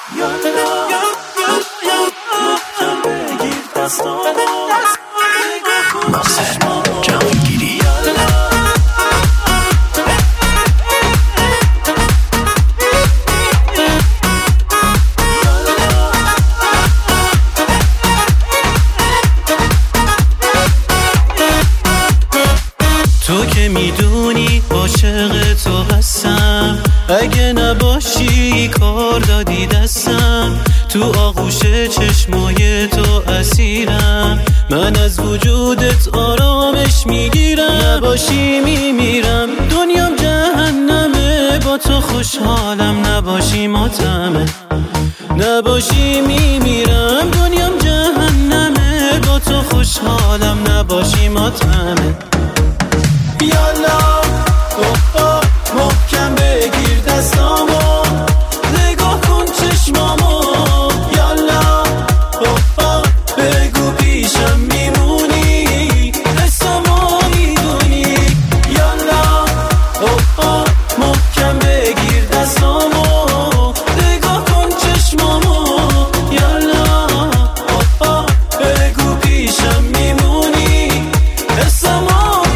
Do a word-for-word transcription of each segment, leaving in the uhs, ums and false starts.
تو که میدونی عاشق تو هستم، اگه نباشی کار دادی دستم. تو آغوش چشمای تو اسیرم، من از وجودت آرامش میگیرم. نباشی میمیرم، دنیام جهنمه، با تو خوشحالم نباشی ماتمه. نباشی میمیرم، دنیام جهنمه، با تو خوشحالم نباشی ماتمه. یالا اوه اوه محکم بگیر دستامو، نگاه کن چشمامو. یالا اوه اوه بگو پیشم میمونی، حسامو میدونی. یالا اوه اوه محکم بگیر دستامو، نگاه کن چشمامو. یالا اوه اوه بگو پیشم میمونی، حسامو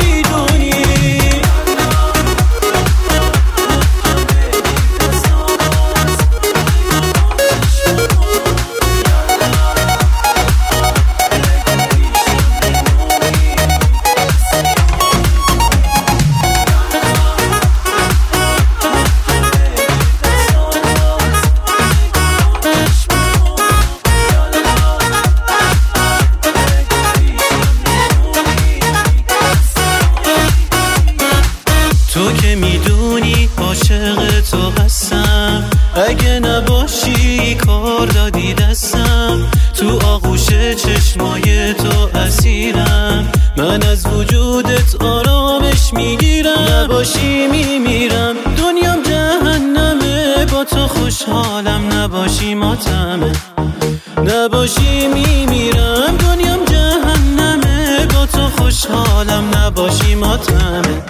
تو که میدونی عاشق تو هستم، اگه نباشی کار دادی دستم. تو آغوش چشمای تو اسیرم، من از وجودت آرامش میگیرم. نباشی میمیرم، دنیام جهنمه، با تو خوشحالم نباشی ماتمه. نباشی میمیرم، دنیام جهنمه، با تو خوشحالم نباشی ماتمه.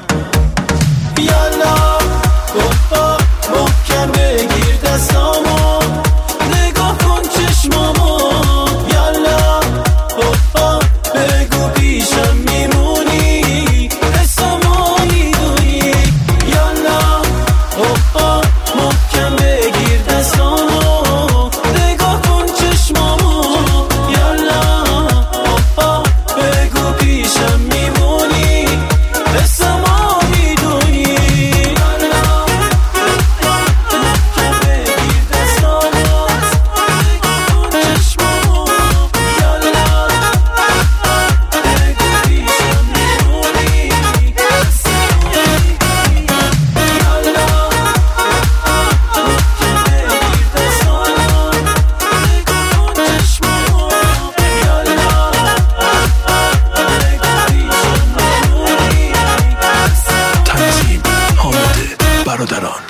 یالا اوه اوه محکم بگیر دستامو، نگاه کن چشمامو. یالا اوه اوه بگو پیشم میمونی، حسامو میدونی. یالا اوه اوه محکم بگیر دستامو، نگاه کن چشمامو. یالا اوه اوه بگو پیشم میمونی، حسامو برادران.